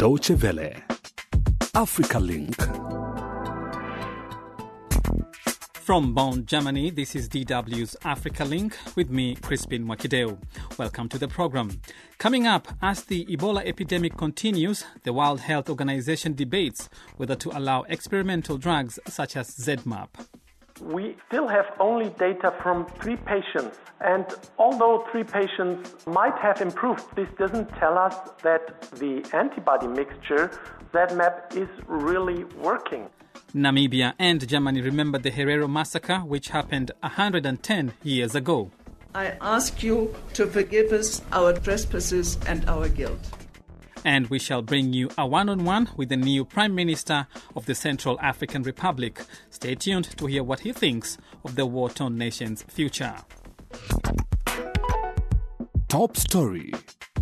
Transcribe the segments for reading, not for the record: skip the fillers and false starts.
Deutsche Welle. Africa Link. From Bonn, Germany, this is DW's Africa Link with me, Crispin Mwakideu. Welcome to the program. Coming up, as the Ebola epidemic continues, the World Health Organization debates whether to allow experimental drugs such as ZMapp. We still have only data from 3 patients, and although 3 patients might have improved, this doesn't tell us that the antibody mixture, ZMapp, is really working. Namibia and Germany remember the Herero massacre, which happened 110 years ago. I ask you to forgive us our trespasses and our guilt. And we shall bring you a one-on-one with the new Prime Minister of the Central African Republic. Stay tuned to hear what he thinks of the war-torn nation's future. Top story.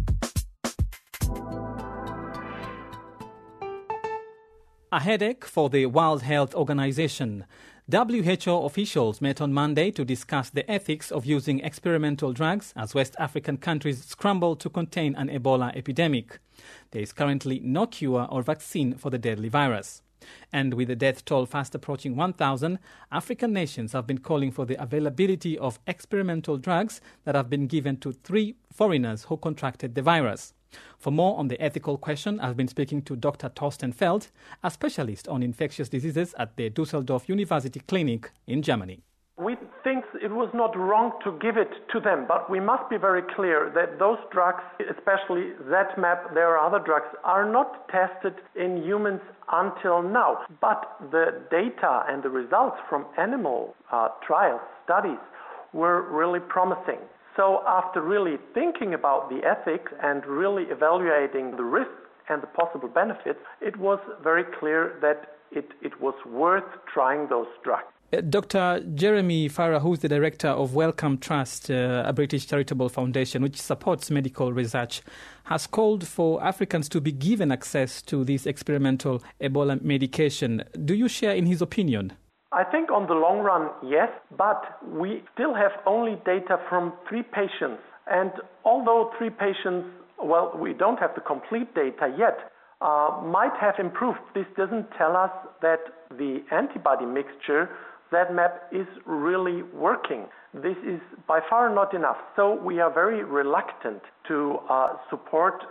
A headache for the World Health Organization. WHO officials met on Monday to discuss the ethics of using experimental drugs as West African countries scramble to contain an Ebola epidemic. There is currently no cure or vaccine for the deadly virus. And with the death toll fast approaching 1,000, African nations have been calling for the availability of experimental drugs that have been given to 3 foreigners who contracted the virus. For more on the ethical question, I've been speaking to Dr. Thorsten Feld, a specialist on infectious diseases at the Düsseldorf University Clinic in Germany. We think it was not wrong to give it to them, but we must be very clear that those drugs, especially ZMapp, there are other drugs, are not tested in humans until now. But the data and the results from animal trials, studies, were really promising. So after really thinking about the ethics and really evaluating the risks and the possible benefits, it was very clear that it was worth trying those drugs. Dr. Jeremy Farrar, who's the director of Wellcome Trust, a British charitable foundation which supports medical research, has called for Africans to be given access to this experimental Ebola medication. Do you share in his opinion? I think on the long run, yes, but we still have only data from 3 patients. And although 3 patients, well, we don't have the complete data yet, might have improved, this doesn't tell us that the antibody mixture, ZMapp, is really working. This is by far not enough. So we are very reluctant to support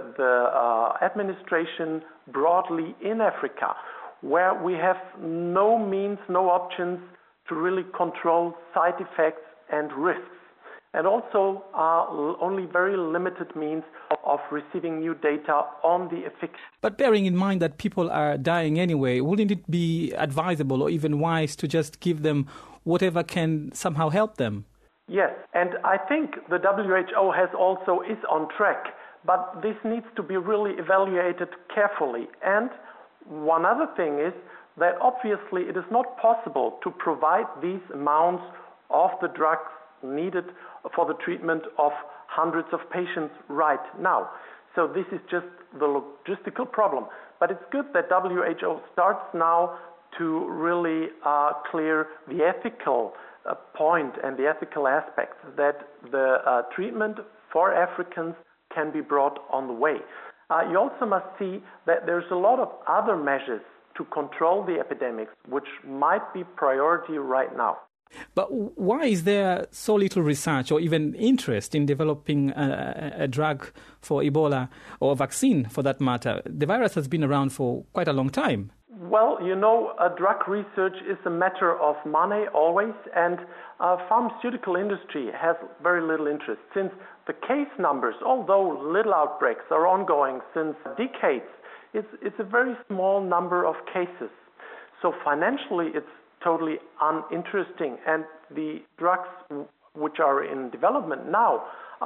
the administration broadly in Africa, where we have no means, no options to really control side effects and risks, and also only very limited means of receiving new data on the efficacy. But bearing in mind that people are dying anyway, wouldn't it be advisable or even wise to just give them whatever can somehow help them? Yes, and I think the WHO is on track, but this needs to be really evaluated carefully. And one other thing is that obviously it is not possible to provide these amounts of the drugs needed for the treatment of hundreds of patients right now. So this is just the logistical problem. But it's good that WHO starts now to really clear the ethical point and the ethical aspects, that the treatment for Africans can be brought on the way. You also must see that there's a lot of other measures to control the epidemics, which might be priority right now. But why is there so little research or even interest in developing a drug for Ebola, or a vaccine for that matter? The virus has been around for quite a long time. Well, drug research is a matter of money always, and pharmaceutical industry has very little interest, since the case numbers, although little outbreaks are ongoing since decades, it's a very small number of cases. So financially, it's totally uninteresting, and the drugs which are in development now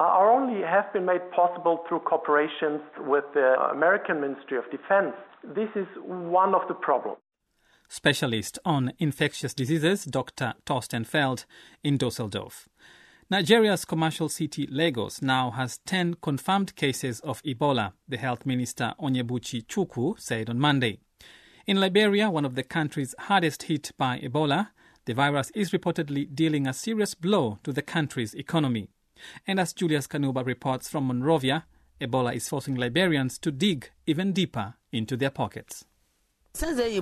have been made possible through cooperations with the American Ministry of Defense. This is one of the problems. Specialist on infectious diseases, Dr. Thorsten Feld in Düsseldorf. Nigeria's commercial city Lagos now has 10 confirmed cases of Ebola, the health minister Onyebuchi Chukwu said on Monday. In Liberia, one of the countries hardest hit by Ebola, the virus is reportedly dealing a serious blow to the country's economy. And as Julius Kanuba reports from Monrovia, Ebola is forcing Liberians to dig even deeper into their pockets. Since this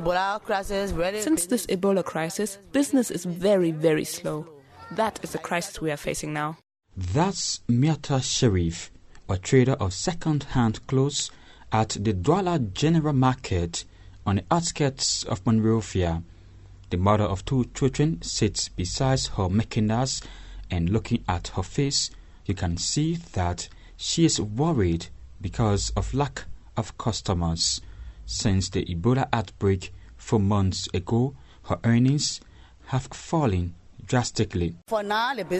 Ebola crisis, business is very, very slow. That is the crisis we are facing now. That's Miata Sharif, a trader of second-hand clothes at the Douala General Market on the outskirts of Monrovia. The mother of 2 children sits beside her merchandise, and looking at her face, you can see that she is worried because of lack of customers. Since the Ebola outbreak 4 months ago, her earnings have fallen drastically. For now, the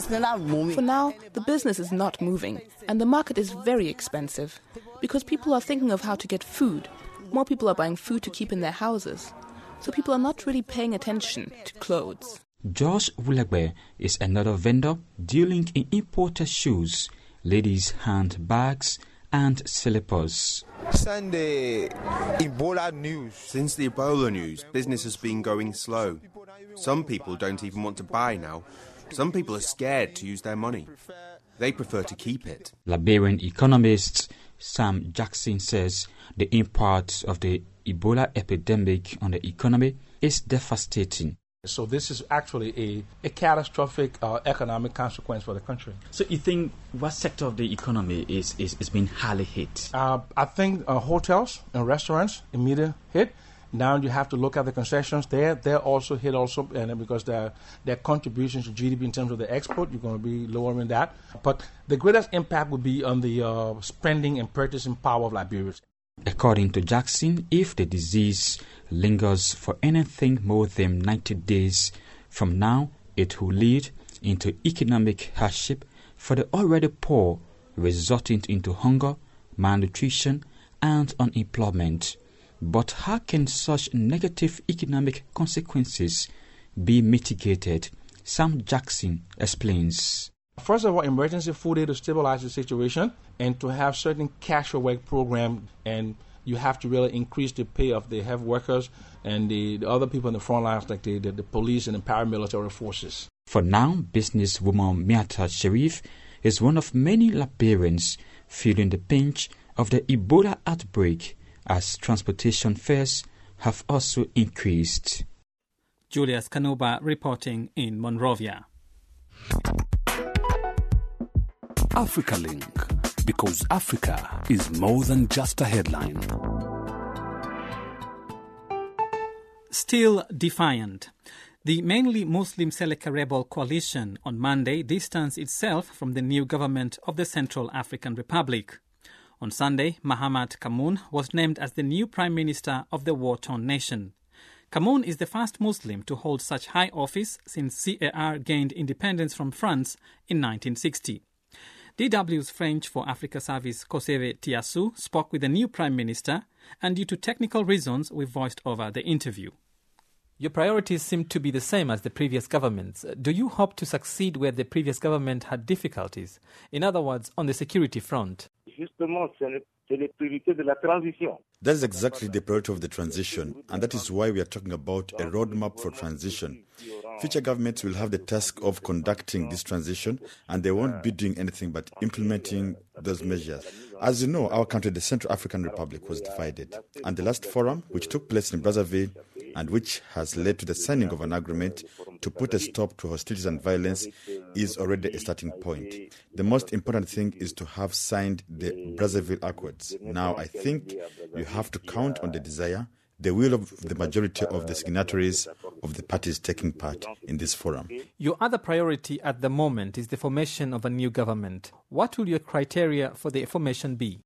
business is not moving, and the market is very expensive because people are thinking of how to get food. More people are buying food to keep in their houses, so people are not really paying attention to clothes. Josh Wulegbe is another vendor dealing in imported shoes, ladies' handbags, and slippers. Since the Ebola news, business has been going slow. Some people don't even want to buy now. Some people are scared to use their money. They prefer to keep it. Liberian economist Sam Jackson says the impact of the Ebola epidemic on the economy is devastating. So this is actually a catastrophic economic consequence for the country. So you think what sector of the economy is being highly hit? I think hotels and restaurants immediately hit. Now you have to look at the concessions. They're also hit also, and because their contributions to GDP in terms of the export, you're going to be lower than that. But the greatest impact would be on the spending and purchasing power of Liberians. According to Jackson, if the disease lingers for anything more than 90 days from now, it will lead into economic hardship for the already poor, resulting into hunger, malnutrition, and unemployment. But how can such negative economic consequences be mitigated? Sam Jackson explains. First of all, emergency food aid to stabilize the situation and to have certain cash for work program, and you have to really increase the pay of the health workers and the other people in the front lines, like the police and the paramilitary forces. For now, businesswoman Miata Sharif is one of many Liberians feeling the pinch of the Ebola outbreak, as transportation fares have also increased. Julius Kanuba reporting in Monrovia. Africa Link, because Africa is more than just a headline. Still defiant. The mainly Muslim Seleka rebel coalition on Monday distanced itself from the new government of the Central African Republic. On Sunday, Mahamat Kamoun was named as the new Prime Minister of the war-torn nation. Kamoun is the first Muslim to hold such high office since CAR gained independence from France in 1960. DW's French for Africa service Koseve Tiassou spoke with the new Prime Minister, and due to technical reasons, we voiced over the interview. Your priorities seem to be the same as the previous government's. Do you hope to succeed where the previous government had difficulties? In other words, on the security front? That is exactly the priority of the transition, and that is why we are talking about a roadmap for transition. Future governments will have the task of conducting this transition, and they won't be doing anything but implementing those measures. As you know, our country, the Central African Republic, was divided, and the last forum, which took place in Brazzaville, and which has led to the signing of an agreement to put a stop to hostilities and violence, is already a starting point. The most important thing is to have signed the Brazzaville Accords. Now, I think you have to count on the desire, the will of the majority of the signatories of the parties taking part in this forum. Your other priority at the moment is the formation of a new government. What will your criteria for the formation be?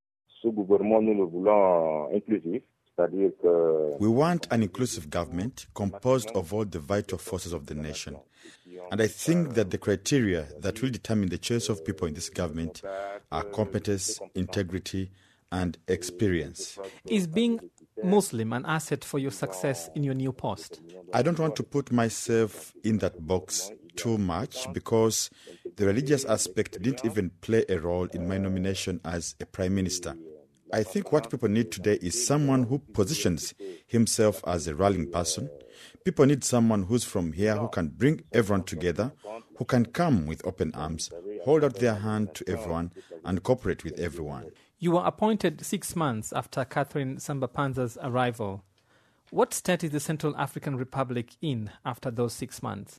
We want an inclusive government composed of all the vital forces of the nation. And I think that the criteria that will determine the choice of people in this government are competence, integrity, and experience. Is being Muslim an asset for your success in your new post? I don't want to put myself in that box too much because the religious aspect didn't even play a role in my nomination as a prime minister. I think what people need today is someone who positions himself as a rallying person. People need someone who's from here, who can bring everyone together, who can come with open arms, hold out their hand to everyone, and cooperate with everyone. You were appointed 6 months after Catherine Samba-Panza's arrival. What state is the Central African Republic in after those 6 months?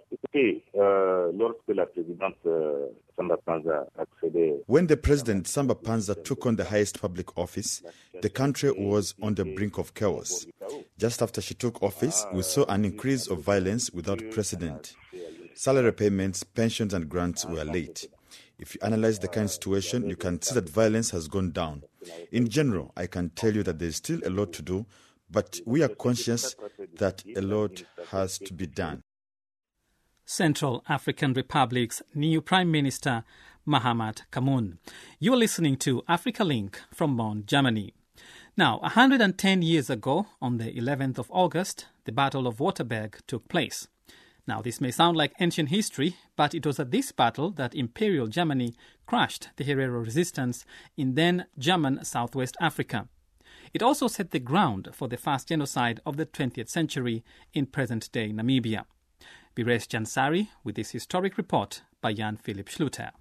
When the President Samba-Panza took on the highest public office, the country was on the brink of chaos. Just after she took office, we saw an increase of violence without precedent. Salary payments, pensions and grants were late. If you analyze the current situation, you can see that violence has gone down. In general, I can tell you that there is still a lot to do, but we are conscious that a lot has to be done. Central African Republic's new Prime Minister, Mahamat Kamoun. You're listening to Africa Link from Bonn, Germany. Now, 110 years ago, on the 11th of August, the Battle of Waterberg took place. Now, this may sound like ancient history, but it was at this battle that Imperial Germany crushed the Herero resistance in then German Southwest Africa. It also set the ground for the first genocide of the 20th century in present-day Namibia. Bires Jansari with this historic report by Jan Philipp Schluter.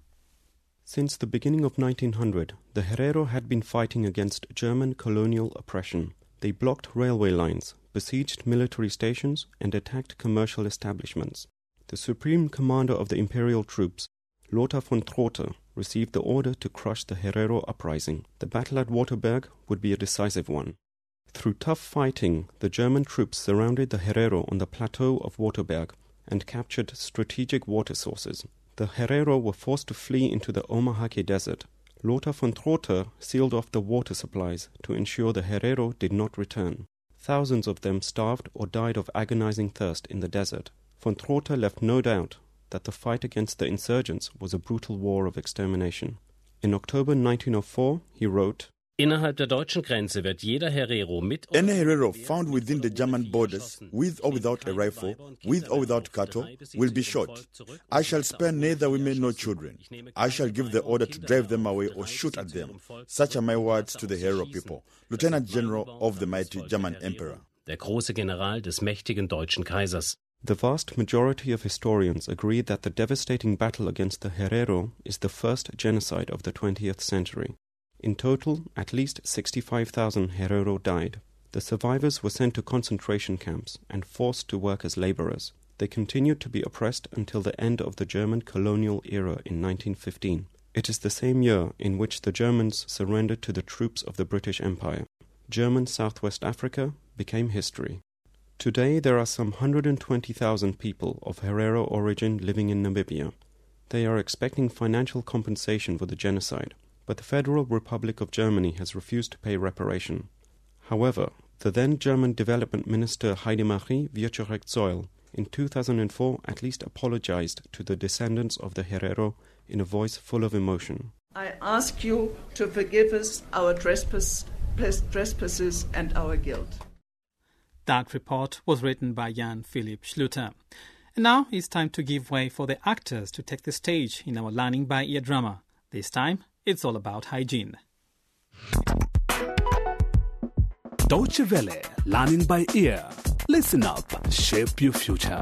Since the beginning of 1900, the Herero had been fighting against German colonial oppression. They blocked railway lines, besieged military stations, and attacked commercial establishments. The supreme commander of the imperial troops, Lothar von Trotha, received the order to crush the Herero uprising. The battle at Waterberg would be a decisive one. Through tough fighting, the German troops surrounded the Herero on the plateau of Waterberg and captured strategic water sources. The Herero were forced to flee into the Omahake Desert. Lothar von Trotha sealed off the water supplies to ensure the Herero did not return. Thousands of them starved or died of agonizing thirst in the desert. Von Trotha left no doubt that the fight against the insurgents was a brutal war of extermination. In October 1904, he wrote, Innerhalb der deutschen Grenze wird jeder Herero mit Any Herero found within the German borders, with or without a rifle, with or without cattle, will be shot. I shall spare neither women nor children. I shall give the order to drive them away or shoot at them. Such are my words to the Herero people, Lieutenant General of the mighty German Emperor. Der große General des mächtigen deutschen Kaisers. The vast majority of historians agree that the devastating battle against the Herero is the first genocide of the 20th century. In total, at least 65,000 Herero died. The survivors were sent to concentration camps and forced to work as laborers. They continued to be oppressed until the end of the German colonial era in 1915. It is the same year in which the Germans surrendered to the troops of the British Empire. German Southwest Africa became history. Today there are some 120,000 people of Herero origin living in Namibia. They are expecting financial compensation for the genocide, but the Federal Republic of Germany has refused to pay reparation. However, the then German Development Minister Heidemarie Wieczorek-Zoll in 2004 at least apologized to the descendants of the Herero in a voice full of emotion. I ask you to forgive us our trespasses and our guilt. That report was written by Jan Philipp Schluter. And now it's time to give way for the actors to take the stage in our Learning by Ear drama. This time, it's all about hygiene. Deutsche Welle, Learning by Ear. Listen up, shape your future.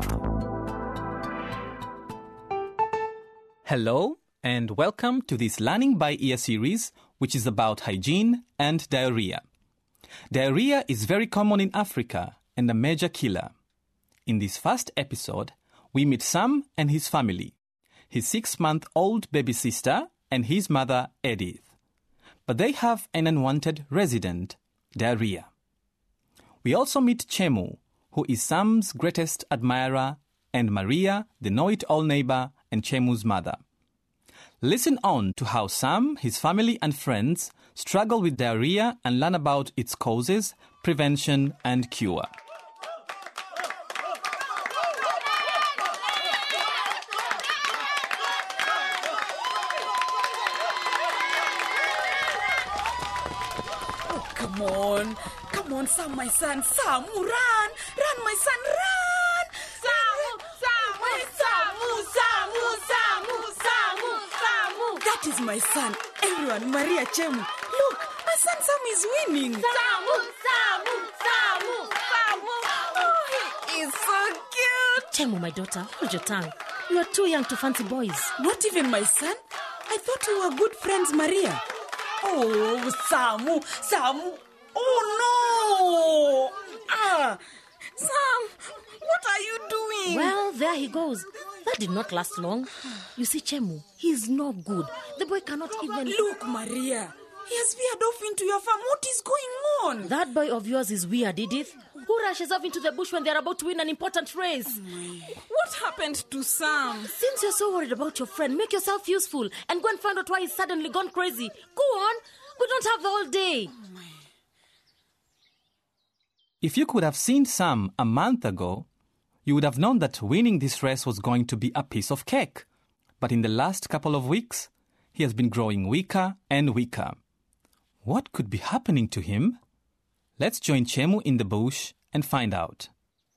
Hello, and welcome to this Learning by Ear series, which is about hygiene and diarrhea. Diarrhea is very common in Africa and a major killer. In this first episode, we meet Sam and his family, his 6-month-old baby sister and his mother, Edith. But they have an unwanted resident, diarrhea. We also meet Chemu, who is Sam's greatest admirer, and Maria, the know-it-all neighbor and Chemu's mother. Listen on to how Sam, his family and friends struggle with diarrhea and learn about its causes, prevention and cure. Come on, Sam, my son. Sam, run, my son, run. Samu. That is my son. Everyone, Maria Chemu. Look, my son Sam is winning. Samu. Oh, he is so cute. Chemu, my daughter, hold your tongue. You are too young to fancy boys. Not even my son? I thought we were good friends, Maria. Oh, Samu. Oh, no. Sam, what are you doing? Well, there he goes. That did not last long. You see, Chemu, he's no good. The boy cannot even... Look, Maria. He has veered off into your farm. What is going on? That boy of yours is weird, Edith. Who rushes off into the bush when they're about to win an important race? What happened to Sam? Since you're so worried about your friend, make yourself useful and go and find out why he's suddenly gone crazy. Go on. We don't have the whole day. If you could have seen Sam a month ago, you would have known that winning this race was going to be a piece of cake. But in the last couple of weeks, he has been growing weaker and weaker. What could be happening to him? Let's join Chemu in the bush and find out.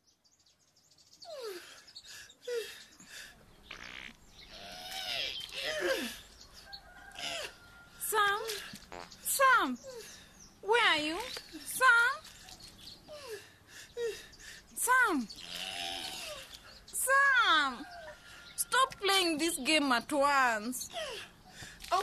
Sam, where are you? Sam, stop playing this game at once. I'm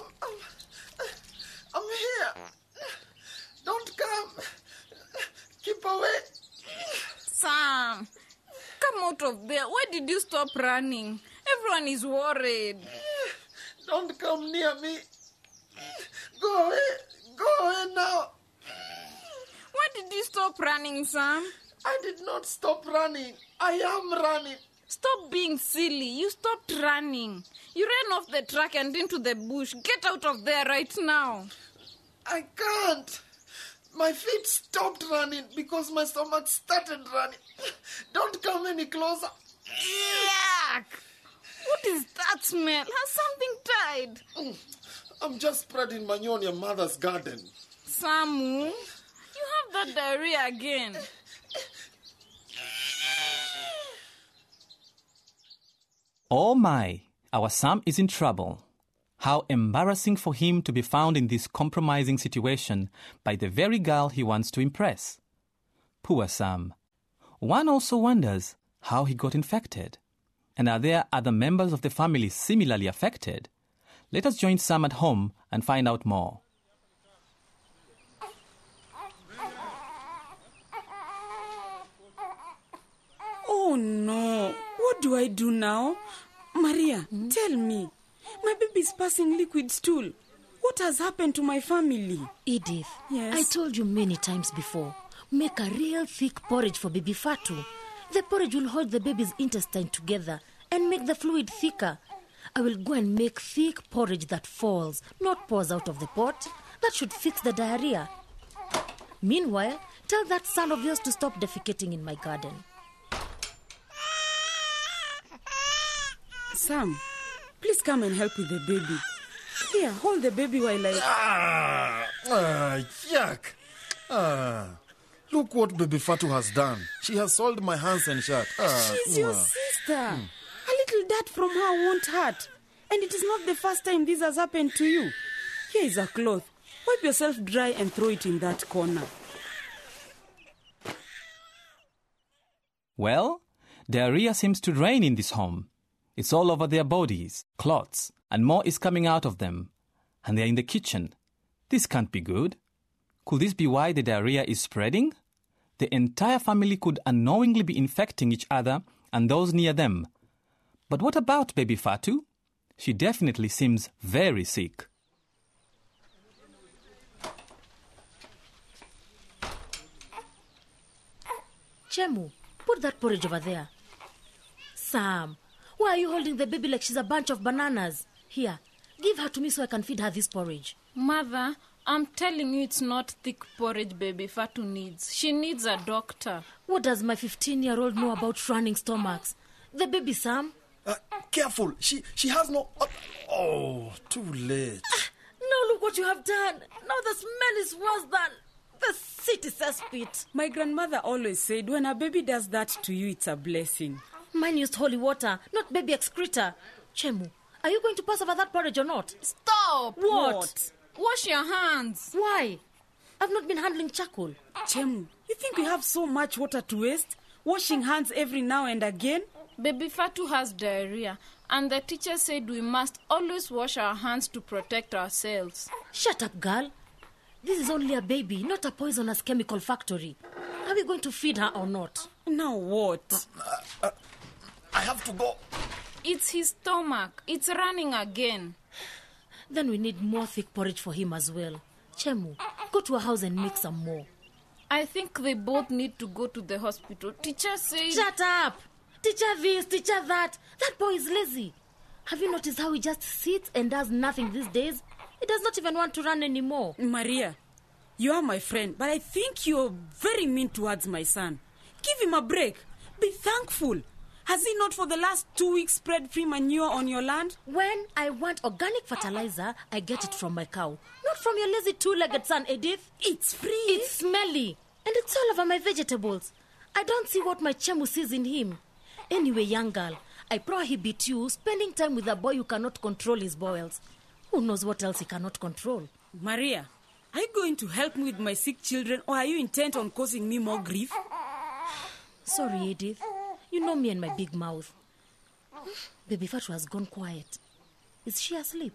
here. Don't come. Keep away. Sam, come out of there. Why did you stop running? Everyone is worried. Don't come near me. Go away now. Why did you stop running, Sam? I did not stop running. I am running. Stop being silly. You stopped running. You ran off the track and into the bush. Get out of there right now. I can't. My feet stopped running because my stomach started running. Don't come any closer. Yuck! What is that smell? Has something died? I'm just spreading manure on your mother's garden. Samu, you have that diarrhea again. Oh my, our Sam is in trouble. How embarrassing for him to be found in this compromising situation by the very girl he wants to impress. Poor Sam. One also wonders how he got infected. And are there other members of the family similarly affected? Let us join Sam at home and find out more. Oh no, what do I do now? Maria, tell me. My baby's passing liquid stool. What has happened to my family? Edith, yes? I told you many times before, make a real thick porridge for baby Fatu. The porridge will hold the baby's intestine together and make the fluid thicker. I will go and make thick porridge that falls, not pours out of the pot. That should fix the diarrhea. Meanwhile, tell that son of yours to stop defecating in my garden. Sam, please come and help with the baby. Here, hold the baby while I... Yuck. Look what baby Fatu has done. She has soiled my hands and shirt. She's your sister. A little dirt from her won't hurt. And it is not the first time this has happened to you. Here is a cloth. Wipe yourself dry and throw it in that corner. Well, diarrhea seems to reign in this home. It's all over their bodies, clots, and more is coming out of them. And they're in the kitchen. This can't be good. Could this be why the diarrhea is spreading? The entire family could unknowingly be infecting each other and those near them. But what about baby Fatu? She definitely seems very sick. Chemu, put that porridge over there. Sam, why are you holding the baby like she's a bunch of bananas? Here, give her to me so I can feed her this porridge. Mother, I'm telling you it's not thick porridge baby Fatu needs. She needs a doctor. What does my 15-year-old know about running stomachs? The baby, Sam? Careful. She has no... Oh, too late. Now look what you have done. Now the smell is worse than the city cesspit. My grandmother always said when a baby does that to you, it's a blessing. Mine used holy water, not baby excreta. Chemu, are you going to pass over that porridge or not? Stop! What? Wash your hands. Why? I've not been handling charcoal. Chemu, you think we have so much water to waste? Washing hands every now and again? Baby Fatu has diarrhea, and the teacher said we must always wash our hands to protect ourselves. Shut up, girl. This is only a baby, not a poisonous chemical factory. Are we going to feed her or not? Now what? I have to go. It's his stomach. It's running again. Then we need more thick porridge for him as well. Chemu, go to her house and make some more. I think they both need to go to the hospital. Teacher said... Shut up! Teacher this, teacher that. That boy is lazy. Have you noticed how he just sits and does nothing these days? He does not even want to run anymore. Maria, you are my friend, but I think you're very mean towards my son. Give him a break. Be thankful. Has he not for the last 2 weeks spread free manure on your land? When I want organic fertilizer, I get it from my cow. Not from your lazy two-legged son, Edith. It's free. It's smelly. And it's all over my vegetables. I don't see what my Chemu sees in him. Anyway, young girl, I prohibit you spending time with a boy who cannot control his bowels. Who knows what else he cannot control? Maria, are you going to help me with my sick children, or are you intent on causing me more grief? Sorry, Edith. You know me and my big mouth. Baby Fatu has gone quiet. Is she asleep?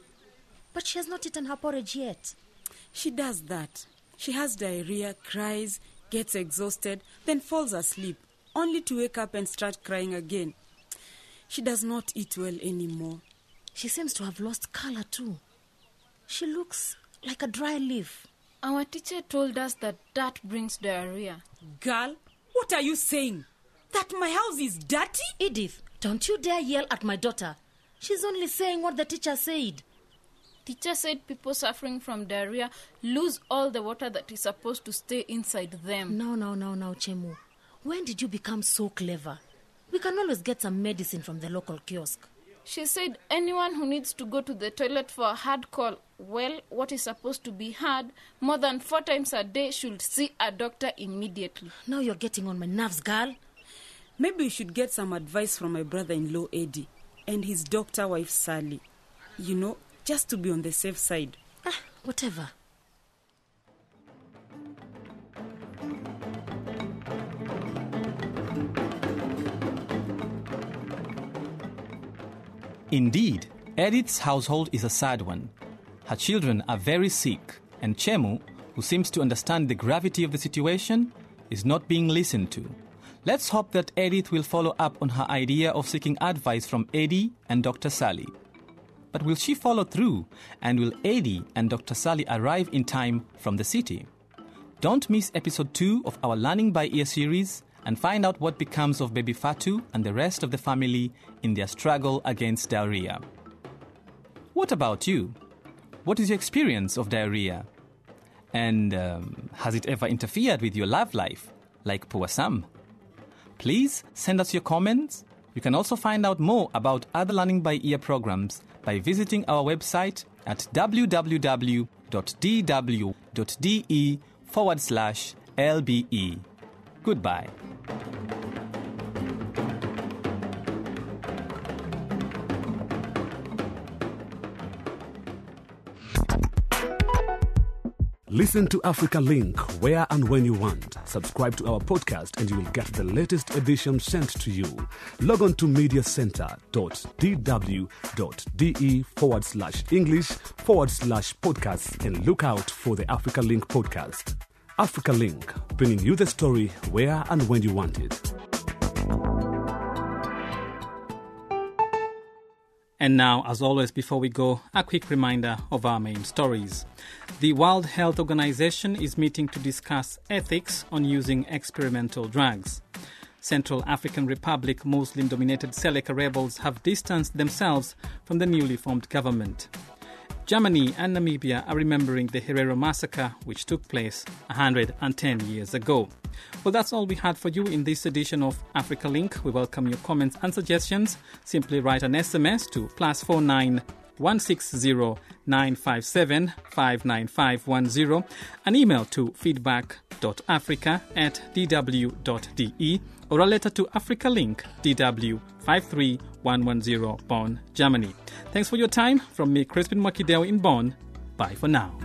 But she has not eaten her porridge yet. She does that. She has diarrhea, cries, gets exhausted, then falls asleep, only to wake up and start crying again. She does not eat well anymore. She seems to have lost color too. She looks like a dry leaf. Our teacher told us that brings diarrhea. Girl, what are you saying? That my house is dirty? Edith, don't you dare yell at my daughter. She's only saying what the teacher said. Teacher said people suffering from diarrhea lose all the water that is supposed to stay inside them. No, Chemu. When did you become so clever? We can always get some medicine from the local kiosk. She said anyone who needs to go to the toilet for a hard call, well, what is supposed to be hard, more than 4 times a day should see a doctor immediately. Now you're getting on my nerves, girl. Maybe you should get some advice from my brother-in-law, Eddie, and his doctor wife, Sally. You know, just to be on the safe side. Whatever. Indeed, Edith's household is a sad one. Her children are very sick, and Chemu, who seems to understand the gravity of the situation, is not being listened to. Let's hope that Edith will follow up on her idea of seeking advice from Eddie and Dr. Sally. But will she follow through, and will Eddie and Dr. Sally arrive in time from the city? Don't miss episode 2 of our Learning by Ear series and find out what becomes of baby Fatu and the rest of the family in their struggle against diarrhea. What about you? What is your experience of diarrhea? And has it ever interfered with your love life, like poor Sam? Please send us your comments. You can also find out more about other Learning by Ear programs by visiting our website at www.dw.de/LBE. Goodbye. Listen to Africa Link where and when you want. Subscribe to our podcast and you will get the latest edition sent to you. Log on to mediacenter.dw.de/English/podcasts and look out for the Africa Link podcast. Africa Link, bringing you the story where and when you want it. And now, as always, before we go, a quick reminder of our main stories. The World Health Organization is meeting to discuss ethics on using experimental drugs. Central African Republic Muslim-dominated Seleka rebels have distanced themselves from the newly formed government. Germany and Namibia are remembering the Herero massacre, which took place 110 years ago. Well, that's all we had for you in this edition of Africa Link. We welcome your comments and suggestions. Simply write an SMS to +49 160 957 59510, an email to feedback.africa@dw.de, or a letter to Africa Link, DW 53110, Bonn, Germany. Thanks for your time. From me, Crispin Mwakideu in Bonn. Bye for now.